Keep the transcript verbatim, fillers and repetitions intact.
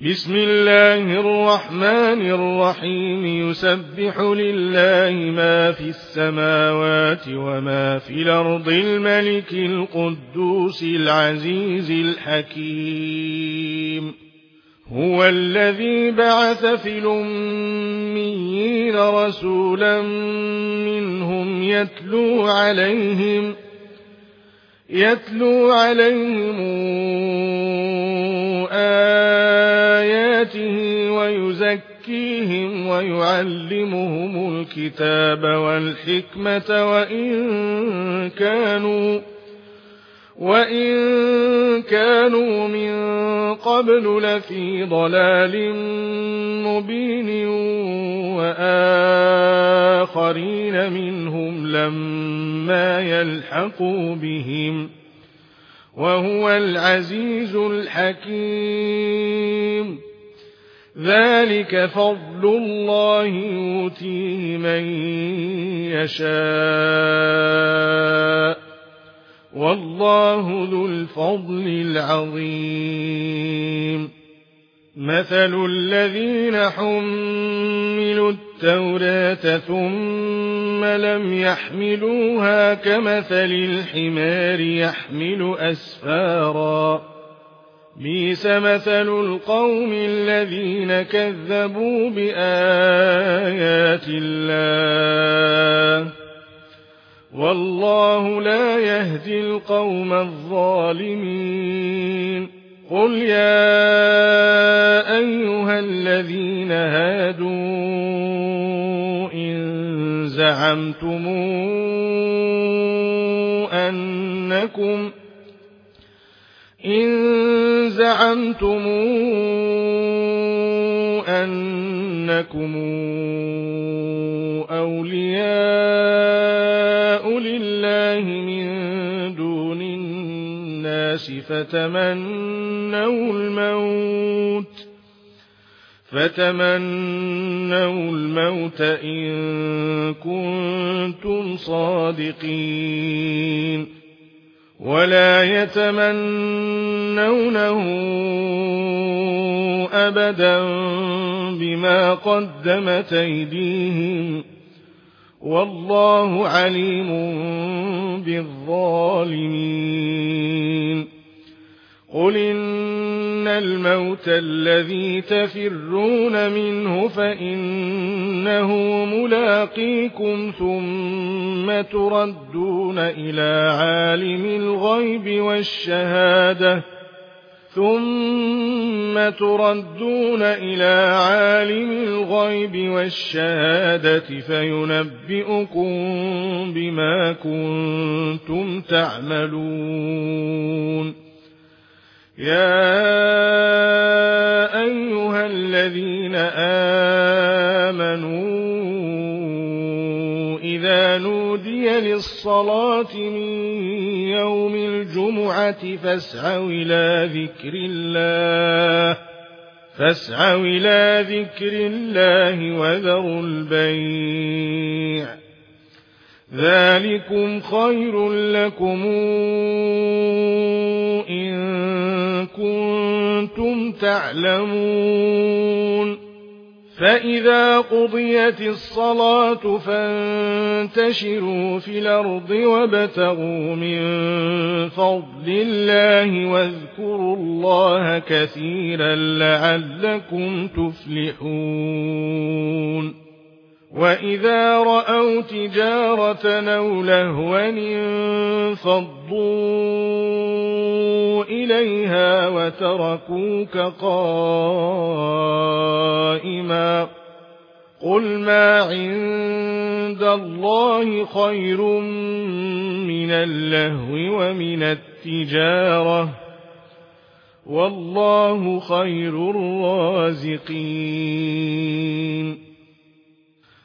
بسم الله الرحمن الرحيم يسبح لله ما في السماوات وما في الأرض الملك القدوس العزيز الحكيم هو الذي بعث في الأميين رسولا منهم يتلو عليهم يتلو عليهم آياته ويزكيهم ويعلمهم الكتاب والحكمة وإن كانوا وإن كانوا من قبل لفي ضلال مبين وآخرين منهم لما يلحقوا بهم وهو العزيز الحكيم ذلك فضل الله يؤتيه من يشاء والله ذو الفضل العظيم مثل الذين حملوا التوراة ثم لم يحملوها كمثل الحمار يحمل أسفارا بئس مثل القوم الذين كذبوا بآيات الله والله لا يهدي القوم الظالمين قل يا أيها الذين هادوا إن زعمتم أنكم إن زعمتم أنكم أولياء لله من دون الناس فتمنوا الموت فتمنوا الموت إن كنتم صادقين ولا يتمنونه أبدا بما قدمت أيديهم والله عليم بالظالمين قل إن الموت الذي تفرون منه فإنه ملاقيكم ثم تردون إلى عالم الغيب والشهادة ثم تردون إلى عالم الغيب والشهادة فينبئكم بما كنتم تعملون يا أيها الذين آمنوا إذا نودي للصلاة من يوم الجمعة فاسعوا إلى ذكر الله فاسعوا إلى ذكر الله وذروا البيع ذلكم خير لكم إن كنتم تعلمون فإذا قضيت الصلاة فانتشروا في الأرض وابتغوا من فضل الله واذكروا الله كثيرا لعلكم تفلحون وإذا رأوا تجارة أو لهوا انفضوا إليها وتركوك قائما قل ما عند الله خير من اللهو ومن التجارة والله خير الرازقين